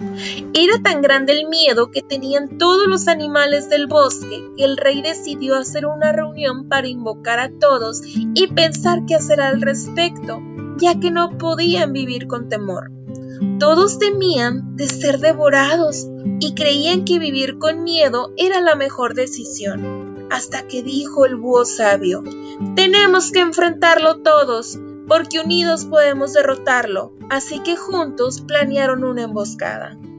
Era tan grande el miedo que tenían todos los animales del bosque que el rey decidió hacer una reunión para invocar a todos y pensar qué hacer al respecto, ya que no podían vivir con temor. Todos temían de ser devorados y creían que vivir con miedo era la mejor decisión, hasta que dijo el búho sabio: «Tenemos que enfrentarlo todos, porque unidos podemos derrotarlo». Así que juntos planearon una emboscada.